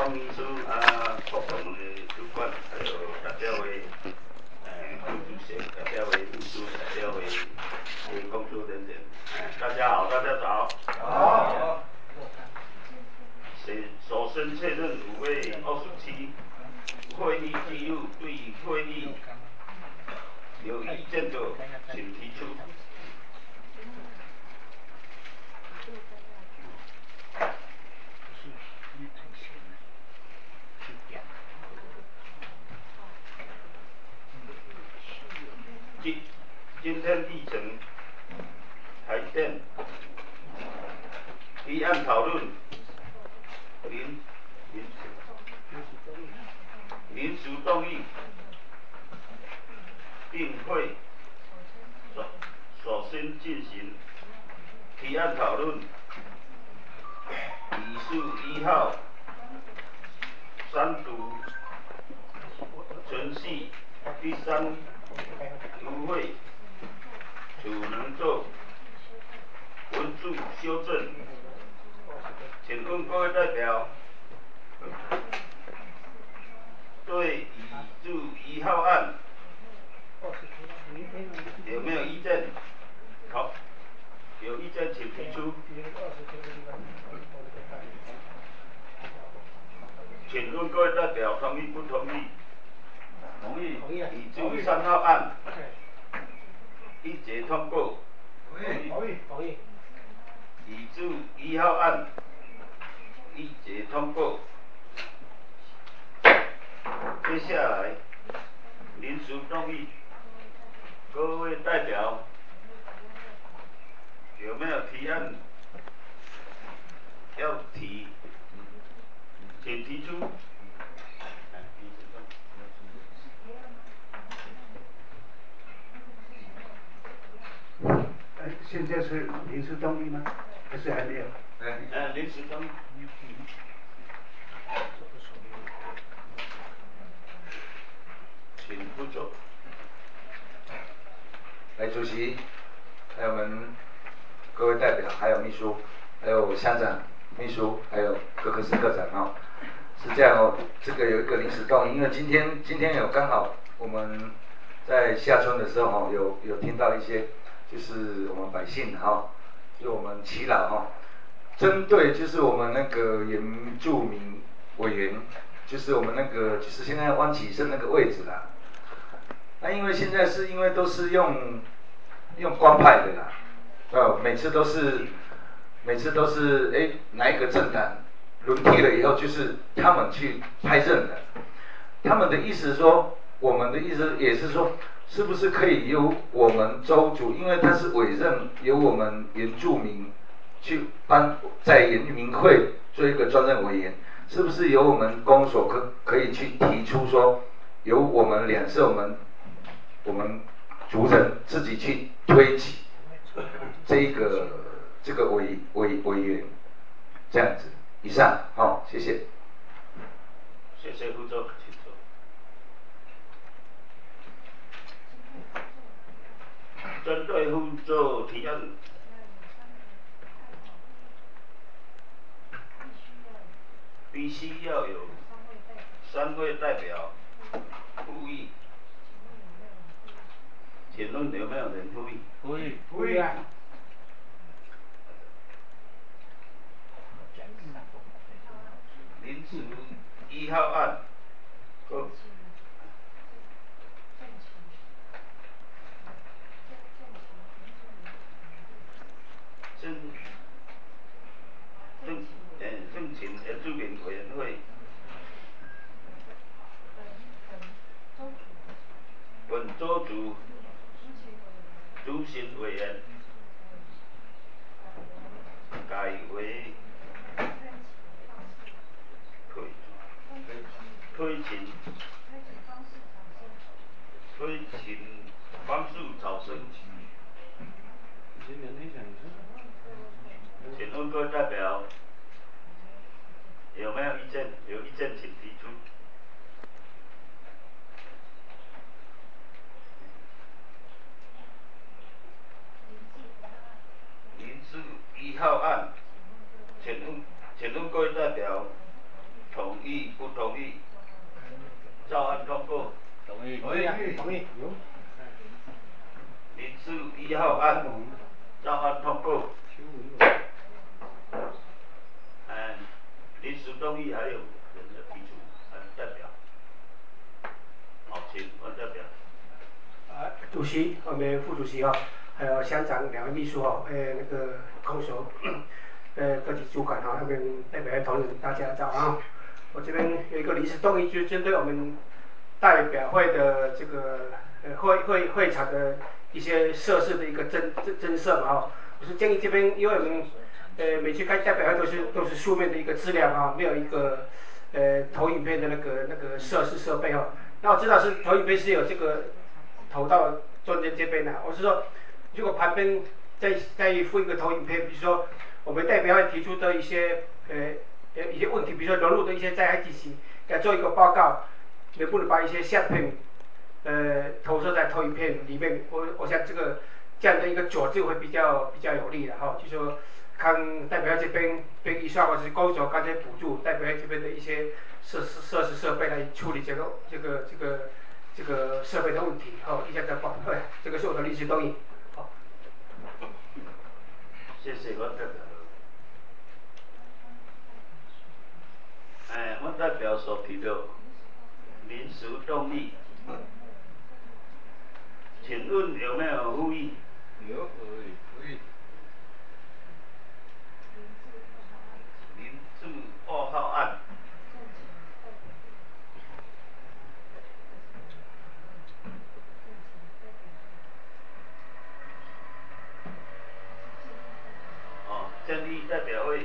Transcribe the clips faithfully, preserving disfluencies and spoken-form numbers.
张秘书啊，国统的主管，还有代表的诶副主席，代表的秘书，代表的诶工作人员，诶大家好，大家早。 好。 先首先确认五位二十七会议记录，对会议有意见的，请提出。今今天议程台电议案讨论临临临时动议，并会首首先进行提案讨论，已数一号三读程序第三读会，只能做文字修正。请问各位代表，对已注一号案有没有意见？好，有意见请提出。请问各位代表同意不同意？ 同意。同意。 已注三号案一节通过。 同意。同意。同意。 已注一号案一节通过。接下来临时动议，各位代表有没有提案要提？请提出。 现在是临时动议吗？还是还没有？ 呃，临时动议。请副座。 来，主席，还有我们各位代表，还有秘书，还有乡长、秘书，还有各科室科长哦，是这样哦。这个有一个临时动议，因为今天今天有刚好我们在下村的时候哈，有有听到一些就是我们百姓哈，就我们耆老哈，针对就是我们那个原住民委员，就是我们那个就是现在湾起胜那个位置啦。那因为现在是因为都是用用官派的啦，呃，每次都是每次都是哎哪一个政党轮替了以后，就是他们去派任的。他们的意思说，我们的意思也是说，是不是可以由我们州主，因为他是委任由我们原住民去颁在原住民会做一个专任委员，是不是由我们公所可可以去提出说，由我们两是我们。我们族人自己去推起这个这个委委委员，这样子。以上，好、哦，谢谢。 谢谢副座，请坐。针对副座提案，必须要有三位代表复议。请问有没有人复议？ 复议。复议啊。 临时一号案，各政政呃政情原住民委员会本州族族群委员改为推推请推请方式草生。请问各位代表有没有意见？有意见请提出。临时一号案，请问请问各位代表同意同意啊，同意。有。 临时一号案照案通过。嗯，临时动议还有人的提出，呃，代表。好，请问代表。 啊，主席，我们副主席哈、哦，还有乡长两位秘书哈、哦，呃，那个空手，呃，各级主管哈、哦，他们代表同仁，大家早安。我这边有一个临时动议，就是针对我们代表会的这个呃会会会场的一些设施的一个增增增设嘛哈、哦。我是建议这边，因为我们呃每次开代表会都是都是书面的一个资料啊，没有一个呃投影片的那个那个设施设备哈、哦。那我知道是投影片是有这个投到中间这边的，我是说，如果旁边再再附一个投影片，比如说我们代表会提出的一些呃呃一些问题，比如说融入的一些在 I T C， 该做一个报告，能不能把一些相片呃投射在投影片里面？我我想这个这样的一个佐证会比较比较有利的哈，就说看代表这边编预算或者是工作刚才补助代表这边的一些设施设施设备来处理这个这个这个这个设备的问题，好，一下再报，对，这个是我的临时动议，好。 谢谢我代表。哎，我代表所提的临时动议，请问有没有呼吁？ 有，可以。 临注二号案。哦，建议代表会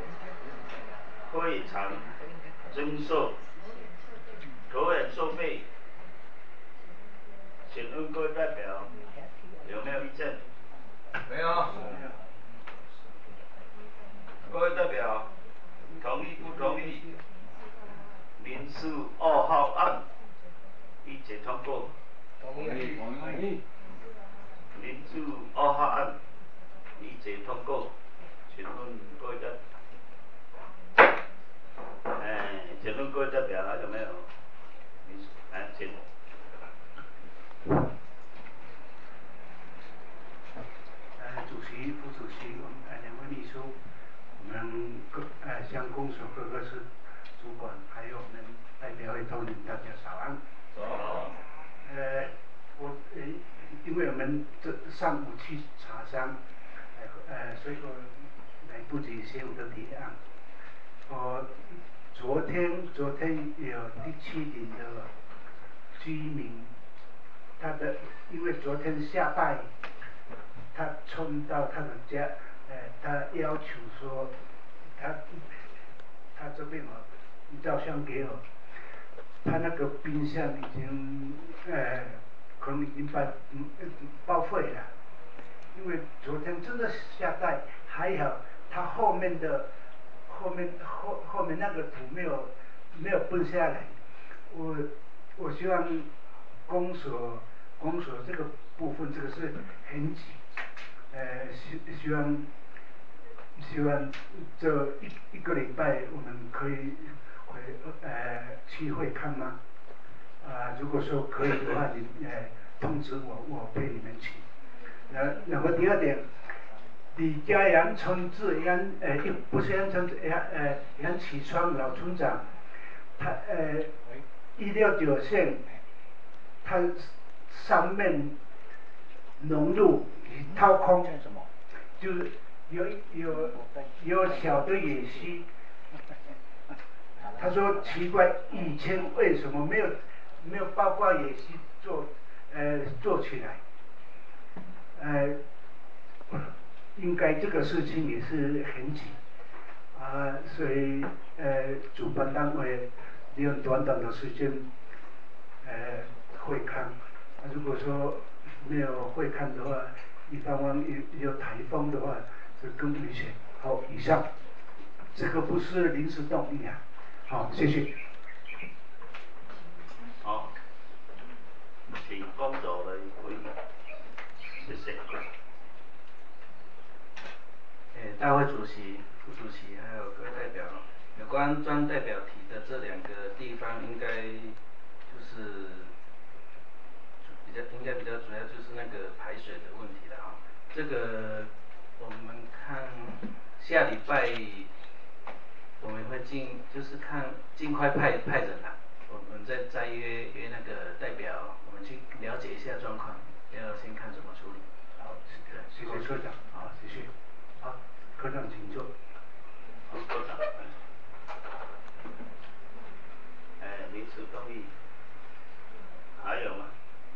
会场增设投影设备，请问各位代表有没有意见？ 没有。 各位代表同意不同意？民事二号案一致通过。 同意，同意。 民事二号案一致通过，请问各位代表，哎，请问各位代表还有没有？来，请。 呃，主席、副主席，我们呃两位秘书，我们各呃乡公所各个是主管，还有我们代表会同仁，大家早安。 早。 呃，我呃，因为我们这上午去茶商，呃呃，所以说来不及写我的提案。我昨天昨天有第七里的居民，他的因为昨天下大雨。他冲到他的家，呃，他要求说，他他这边哦，照相给我，他那个冰箱已经呃，可能已经报嗯报废了，因为昨天真的下大雨，还好他后面的后面后后面那个土没有没有崩下来，我我希望公所公所这个部分这个是很紧。呃，希希望希望这一一个礼拜我们可以回呃去会看吗？啊、呃，如果说可以的话，你呃通知我，我陪你们去。呃，然后第二点，李家阳村至杨呃不是杨村杨呃杨启川老村长，他呃一六九线，他上面农路已掏空，就是有有有小的野溪。他说奇怪，以前为什么没有没有包括野溪做呃做起来？呃，应该这个事情也是很紧啊，所以呃主办单位利用短短的时间呃会看，啊、如果说没有会看的话，一方面有有台风的话，这更危险。好，以上，这个不是临时动议啊。好，谢谢。 好，请工作来回应，谢谢。 诶，大会主席、副主席还有各位代表，有关专代表提的这两个地方，应该就是拜我们会尽就是看尽快派派人啊，我们再再约约那个代表，我们去了解一下状况，要先看怎么处理。 好，谢谢科长，好，谢谢。好，科长请坐。 好，科长。哎，临时动议还有吗？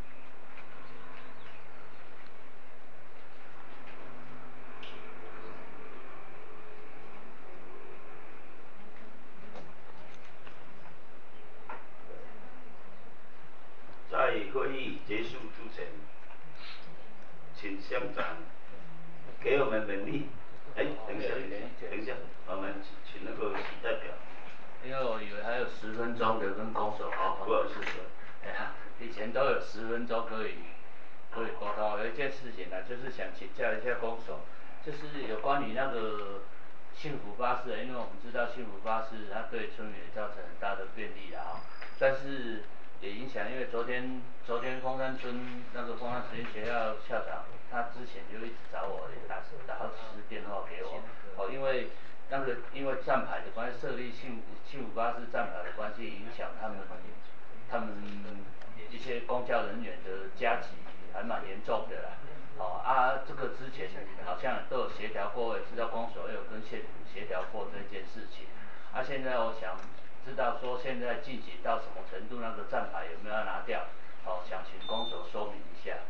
在会议结束之前，请乡长给我们能力。哎，等一下，等一下，等一下，我们请那个习代表。 因为我以为还有十分钟的跟公所沟通的事情，哎呀，以前都有十分钟可以可以沟通。有一件事情呢，就是想请教一下公所，就是有关于那个幸福巴士，因为我们知道幸福巴士它对村民造成很大的便利啊，但是也影响，因为昨天昨天凤山村那个凤山实验学校校长，他之前就一直找我，也打打好几次电话给我，哦，因为那个因为站牌的关系，设立幸幸福巴士站牌的关系，影响他们他们一些公教人员的加急还蛮严重的啦。哦啊，这个之前好像都有协调过，也知道公所有跟县府协调过这件事情。啊，现在我想知道说现在进行到什么程度，那个站牌有没有要拿掉？哦，想请公所说明一下。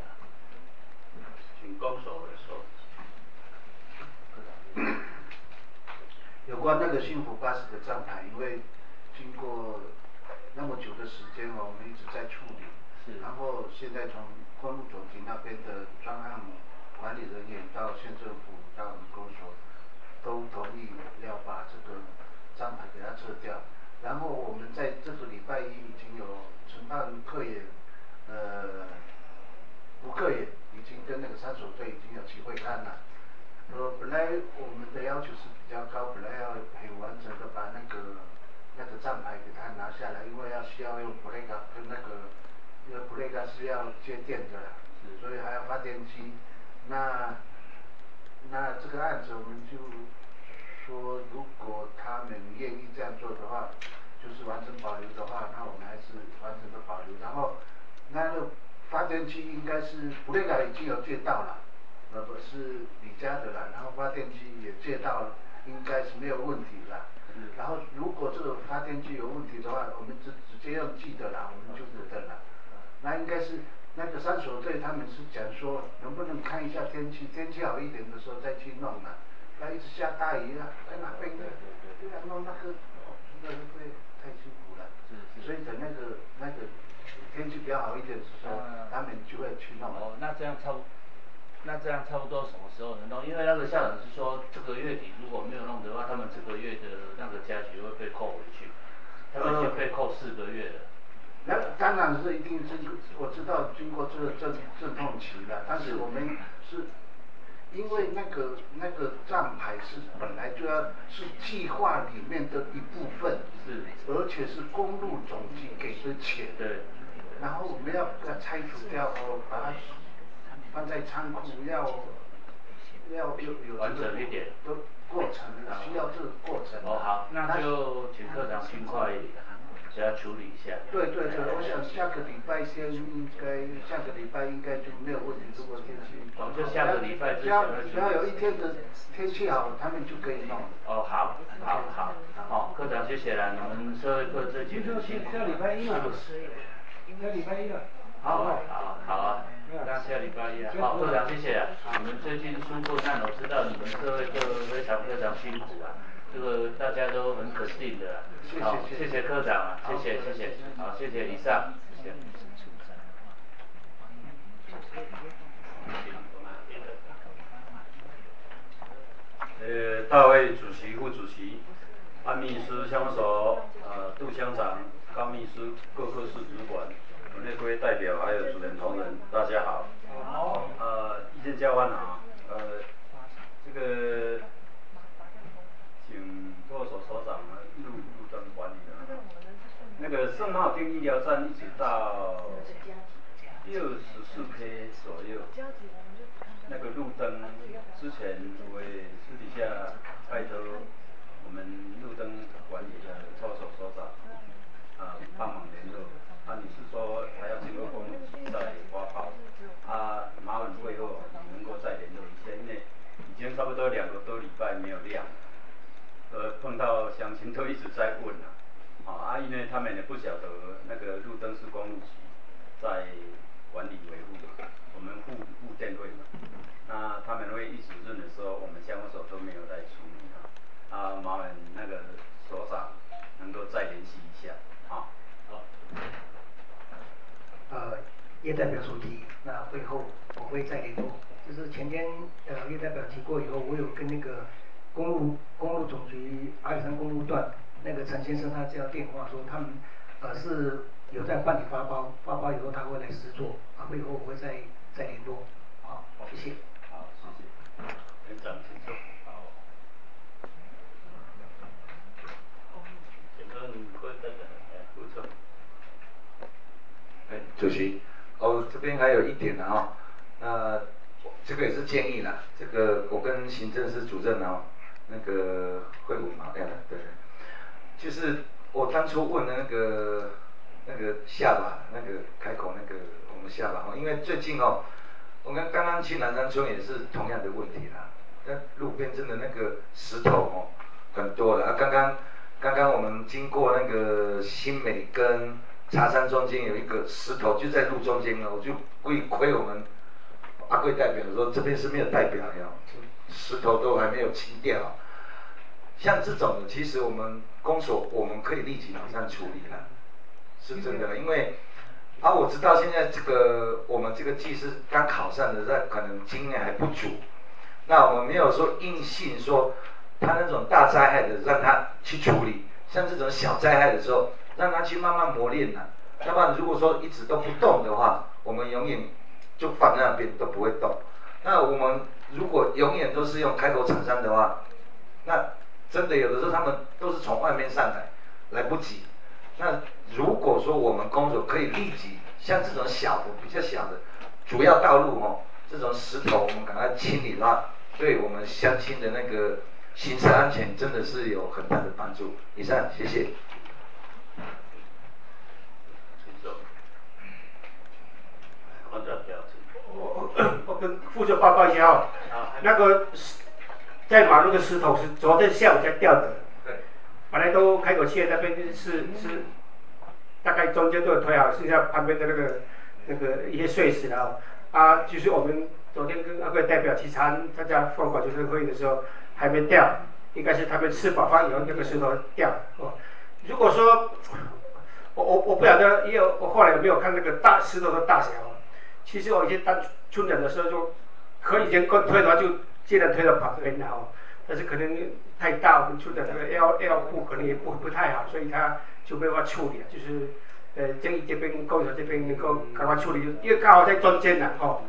请公所来说。 有关那个幸福巴士的站牌，因为经过那么久的时间，我们一直在处理。是。然后现在从公路总局那边的专案管理人员到县政府到我们公所，都同意要把这个站牌给它撤掉。然后我们在这个礼拜一已经有承办客也，呃，吴客也已经跟那个山手队已经有机会看了。呃，本来我们的要求是比较高，本来要很完整的把那个那个站牌给它拿下来，因为要需要用 plug 跟那个，因为 plug 是要接电的啦，所以还要发电机。那那这个案子我们就说，如果他们愿意这样做的话，就是完整保留的话，那我们还是完整的保留。然后那个发电机应该是 plug 已经有借到了。呃，不是李家的啦，然后发电机也借到了，应该是没有问题啦。嗯。然后如果这个发电机有问题的话，我们直直接用寄的啦，我们就不等了。那应该是那个山手队他们是讲说，能不能看一下天气，天气好一点的时候再去弄啦。那一直下大雨啊，在那边的，对啊，弄那个，哦，那个会太辛苦了。是是。所以等那个那个天气比较好一点的时候，嗯、他们就会去弄。 哦，那这样差不。那这样差不多什么时候能弄？因为那个校长是说，这个月底如果没有弄的话，他们这个月的那个加急会被扣回去，他们已经被扣四个月了。 那当然是一定是，我知道经过这个阵阵痛期了，但是我们是，因为那个那个站牌是本来就要是计划里面的一部分，是，而且是公路总局给的钱， 对， 然后我们要把它拆除掉哦，把它放在仓库，要要有有完整一点的过程，需要这个过程。 哦好，那就请科长尽快给他处理一下。 对对对，我想下个礼拜天应该，下个礼拜应该就没有问题。如果天气， 我们就下个礼拜之前只要有一天的天气好，他们就可以弄。 哦好，好好，好，科长谢谢了，你们社会课最近很辛苦。 下礼拜一嘛，下礼拜一了。 好好好好啊，那下礼拜一啊，好，科长谢谢啊，你们最近纾困难，我知道你们社会课非常非常辛苦啊，这个大家都很肯定的啊，好，谢谢科长啊，谢谢谢谢，好，谢谢以上，谢谢。 呃，大会主席、副主席、安秘书、乡所、呃杜乡长、高秘书、各科室主管、本内各位代表，还有主任同仁，大家好。好。呃，意见交换啊，呃，这个请托所所长啊，路路灯管理的。那个圣茂町医疗站一直到六十四 K 左右。那个路灯之前我也私底下派叶代表所提，那会后我会再联络。就是前天呃叶代表提过以后，我有跟那个公路公路总局阿里山公路段那个陈先生他接到电话说他们呃是有在办理发包，发包以后他会来施作，啊会后我会再再联络。好，谢谢。 好，谢谢。园长请坐。好。请问各位代表，哎，副总。 哎，主席，哦，这边还有一点呢哈、哦，那这个也是建议啦，这个我跟行政室主任哦，那个会晤嘛，哎，对，就是我当初问的那个那个下巴，那个开口那个我们下巴哈，因为最近哦，我们刚刚去南山村也是同样的问题啦，那路边真的那个石头哦很多了，啊，刚刚刚刚我们经过那个新美跟茶山中间有一个石头就在路中间了，我就故意亏我们阿贵代表说这边是没有代表哟，石头都还没有清掉。像这种的，其实我们公所我们可以立即马上处理了，是真的，因为啊我知道现在这个我们这个技师刚考上的，那可能经验还不足，那我们没有说硬性说他那种大灾害的让他去处理，像这种小灾害的时候。让他去慢慢磨练了，要不然如果说一直都不动的话，我们永远就放在那边都不会动。那我们如果永远都是用开口厂商的话，那真的有的时候他们都是从外面上来，来不及。那如果说我们工作可以立即像这种小的比较小的主要道路哦，这种石头我们赶快清理的话，对我们乡亲的那个行车安全真的是有很大的帮助。以上，谢谢。 我我跟副座报告一下哦，那个在马路的石头是昨天下午才掉的，本来都开口线那边是是大概中间都有推好，剩下旁边的那个那个一些碎石了哦，啊，就是我们昨天跟阿贵代表去查参加凤管就是会议的时候还没掉，应该是他们吃饱饭以后那个石头掉哦。如果说我我我不晓得，因为我后来有没有看那个大石头的大小哦。其实我以前当村长的时候就可以先推的话，就尽量推到旁边了哦。但是可能太大，我们村长那个腰腰部可能也不不太好，所以他就没有办法处理了。就是呃，建议这边工厂这边能够赶快处理，因为刚好在中间呢哦。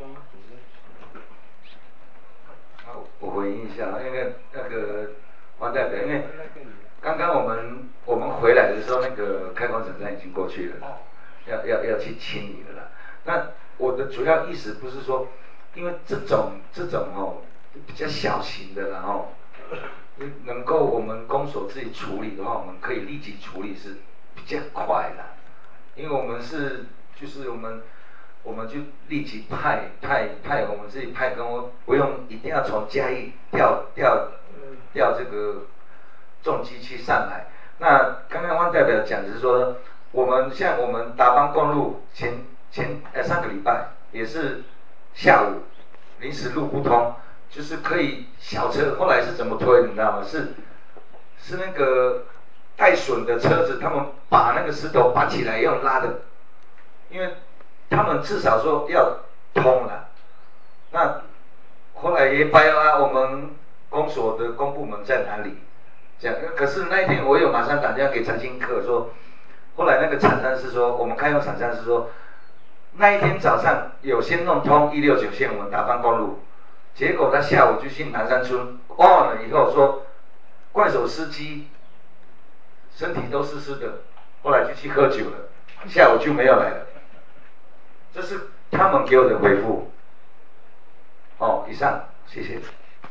好，我回应一下，因为那个王代表，因为刚刚我们我们回来的时候，那个开工厂站已经过去了，要要要去清理了啦。那我的主要意思不是说，因为这种这种哦比较小型的然后，能够我们公所自己处理的话，我们可以立即处理是比较快的，因为我们是就是我们我们就立即派派派我们自己派工，不用一定要从嘉义调调调这个重机器上来。那刚刚汪代表讲的是说，我们像我们达邦公路前前呃上个礼拜也是下午临时路不通，就是可以小车，后来是怎么推你知道吗？是是那个带损的车子，他们把那个石头拔起来用拉的，因为他们至少说要通了。那后来也掰啊，我们公所的公部门在哪里？这样，可是那一天我有马上打电话给财经科说，后来那个厂商是说，我们开用厂商是说，那一天早上有先弄通一六九线我们达邦公路，结果他下午就去南山村忘了以后说，怪手司机身体都湿湿的，后来就去喝酒了，下午就没有来了。这是他们给我的回复。哦，以上，谢谢。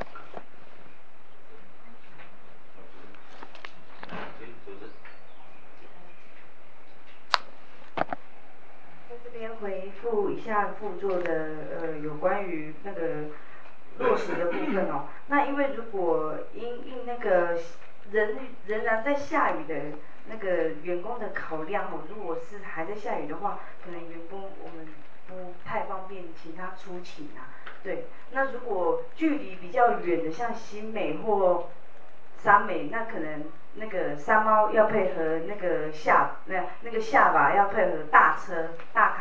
在这边回复一下副座的呃有关于那个落实的部分哦。那因为如果因应那个仍仍然在下雨的那个员工的考量哦，如果是还在下雨的话，可能员工我们不太方便请他出勤啊。对，那如果距离比较远的，像新美或三美，那可能那个山猫要配合那个下那那个下巴要配合大车大卡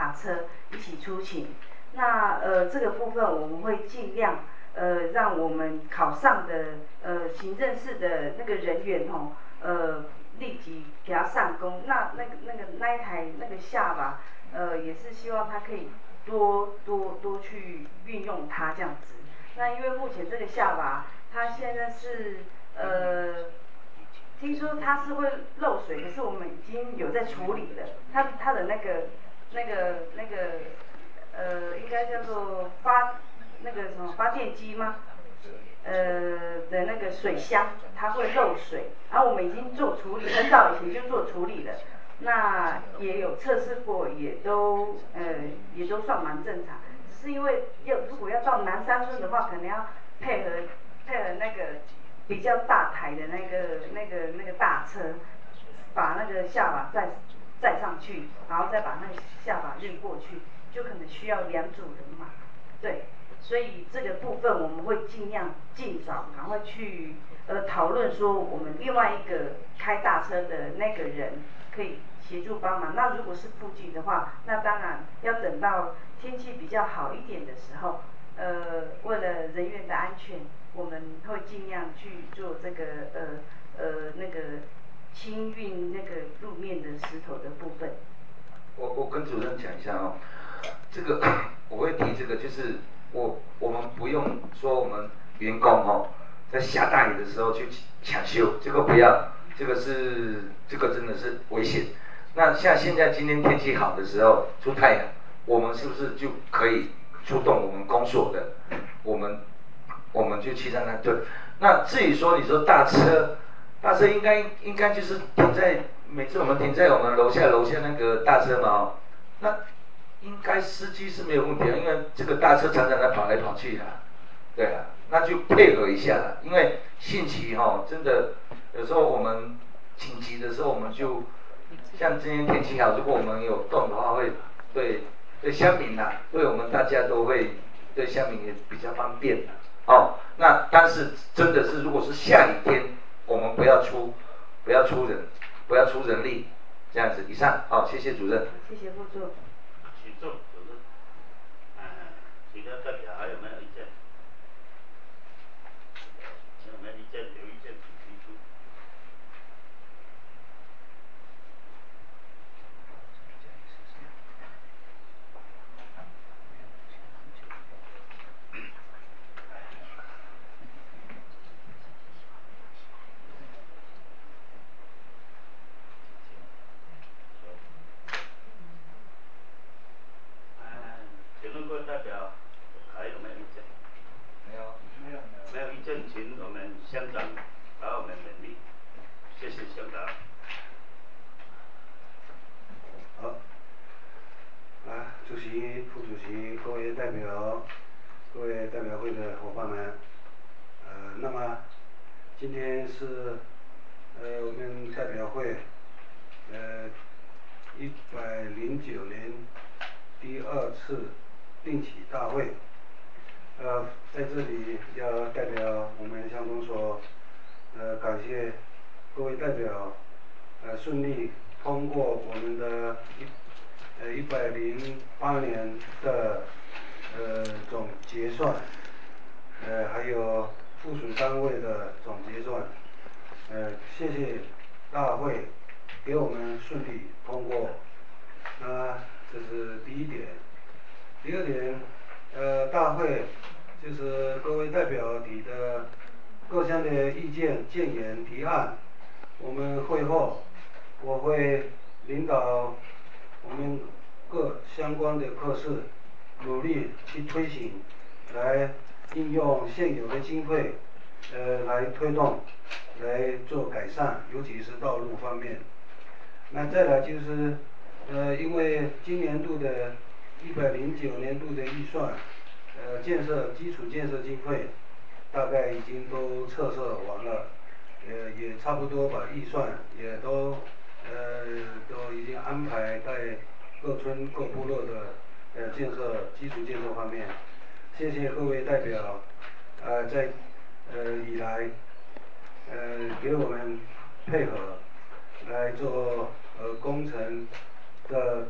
大车一起出勤。那呃这个部分我们会尽量呃让我们考上的呃行政室的那个人员吼，呃立即给他上工。那那个那个那一台那个下巴，呃也是希望他可以多多多去运用它这样子。那因为目前这个下巴，它现在是呃。听说它是会漏水，可是我们已经有在处理了。它它的那个那个那个呃，应该叫做发那个什么发电机吗？呃的那个水箱，它会漏水，然后我们已经做处理，很早以前就做处理了。那也有测试过，也都呃也都算蛮正常。只是因为要如果要到南山村的话，可能要配合配合那个。比较大台的那个、那个、那个大车，把那个下巴载载上去，然后再把那个下巴运过去，就可能需要两组人马，对，所以这个部分我们会尽量尽早赶快去呃讨论说，我们另外一个开大车的那个人可以协助帮忙。那如果是附近的话，那当然要等到天气比较好一点的时候。呃，为了人员的安全，我们会尽量去做这个呃呃那个清运那个路面的石头的部分。 我我跟主任讲一下哦，这个我会提这个，就是我我们不用说我们员工哦，在下大雨的时候去抢修，这个不要，这个是这个真的是危险。那像现在今天天气好的时候出太阳，我们是不是就可以？出动我们公所的，我们我们就去让他对。那至于说你说大车，大车应该应该就是停在每次我们停在我们楼下楼下那个大车嘛哦，那应该司机是没有问题的，因为这个大车常常在跑来跑去啊，对啊，那就配合一下啦。因为汛期哈、哦，真的有时候我们紧急的时候，我们就像今天天气好，如果我们有动的话，会对。对乡民呐、啊，对我们大家都会对乡民也比较方便哦。那但是真的是，如果是下雨天，我们不要出，不要出人，不要出人力，这样子。以上，好、哦，谢谢主任。 谢谢副座。 请坐，主任。嗯，其他代表还有没有意见？有没有意见？有意见请提出。请问各位代表还有没有意见？ 没有， 没有，没有意见，请我们乡长把我们勉励。谢谢乡长。 好，啊，主席、副主席、各位代表、各位代表会的伙伴们，呃，那么今天是呃我们代表会呃一百零九年第二次定期大会。呃，在这里要代表我们乡公所，呃，感谢各位代表，呃，顺利通过我们的一呃一百零八年的呃总结算，呃，还有附属单位的总结算，呃，谢谢大会给我们顺利通过，那这是第一点。第二点，呃，大会就是各位代表提的各项的意见、建言、提案，我们会后我会领导我们各相关的科室努力去推行，来应用现有的经费，呃，来推动，来做改善，尤其是道路方面。那再来就是，呃，因为今年度的一百零九年度的预算，呃，建设基础建设经费大概已经都测设完了，呃，也差不多把预算也都呃都已经安排在各村各部落的呃建设基础建设方面。谢谢各位代表，呃，在呃以来呃给我们配合来做呃工程的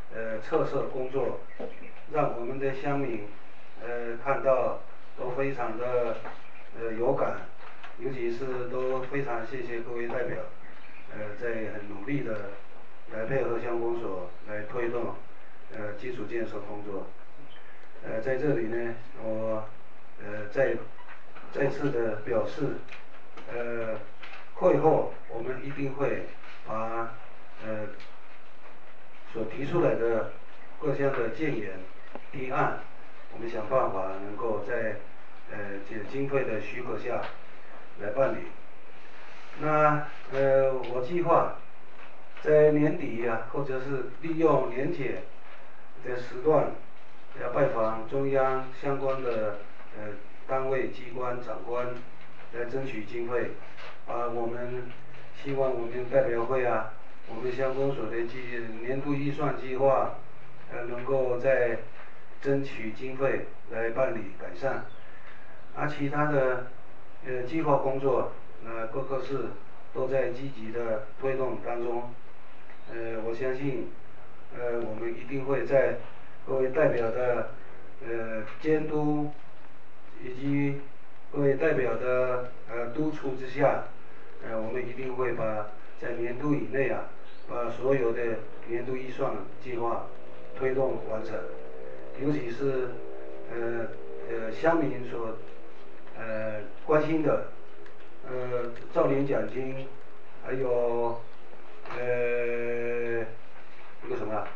呃特色工作，让我们的乡民呃看到都非常的呃有感，尤其是都非常谢谢各位代表，呃在很努力的来配合乡公所来推动呃基础建设工作。呃在这里呢，我呃再再次的表示，呃会后我们一定会把呃所提出来的各项的建言提案，我们想办法能够在呃这个经费的许可下来办理。那呃我计划在年底呀、啊，或者是利用年节的时段，要拜访中央相关的呃单位、机关、长官，来争取经费，把我们希望我们代表会啊，我们乡公所的计年度预算计划，呃能够在争取经费来办理改善，而其他的呃计划工作，呃各个市都在积极的推动当中，呃我相信，呃我们一定会在各位代表的呃监督以及各位代表的呃督促之下，呃我们一定会把在年度以内啊，把所有的年度预算计划推动完成，尤其是呃呃乡民所呃关心的呃兆年奖金，还有呃那个什么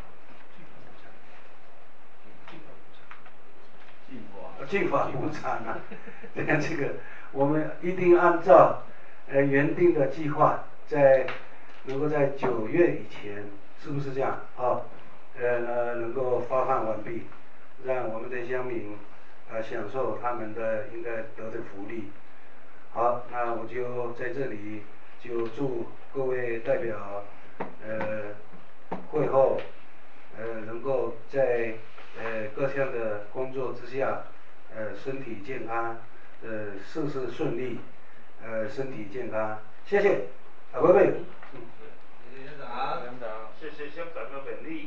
进法补偿啊，这个这个我们一定按照呃原定的计划，在能够在九月以前，是不是这样啊？呃能够发放完毕，让我们的乡民呃享受他们的应该得的福利。好，那我就在这里就祝各位代表呃会后呃能够在呃各项的工作之下，呃身体健康，呃事事顺利，呃身体健康，谢谢，啊拜拜。嗯， 谢谢乡长，乡长， 谢谢乡长的勉励。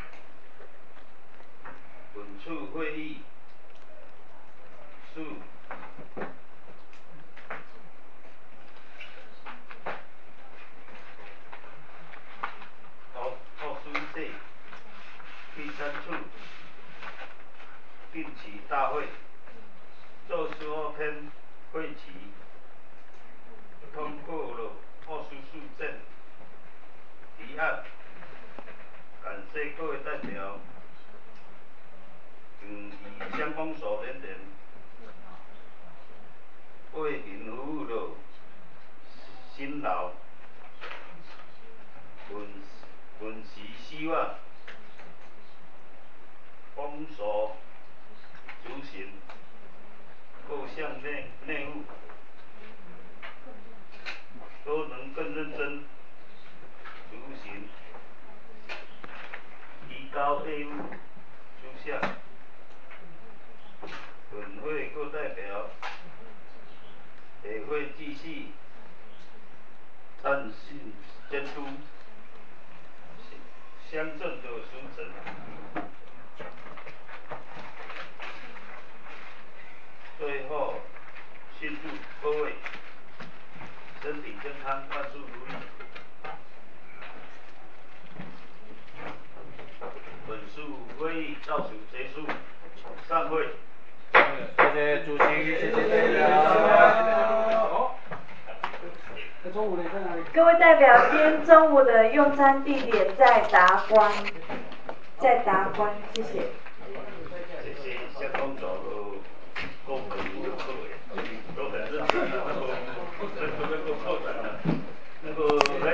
本次会议是奥奥书记第三次定期大会做十二天会期，通过了二十四件提案，感谢各位代表，嗯，以乡公所人员为民服务的辛劳，本本席希望公所执行各项内内务都能更认真执行，提高业务质效。本会各代表也会继续按信监督乡镇的时程，最后庆祝各位身体健康，万事如意。本次会议到此结束，散会。 谢谢主席，谢谢代表。 各位代表，今天中午的用餐地点在达观，在达观，谢谢。 谢谢乡公所的各本的各位，都很认真的，那个那个那个扩展的，那个。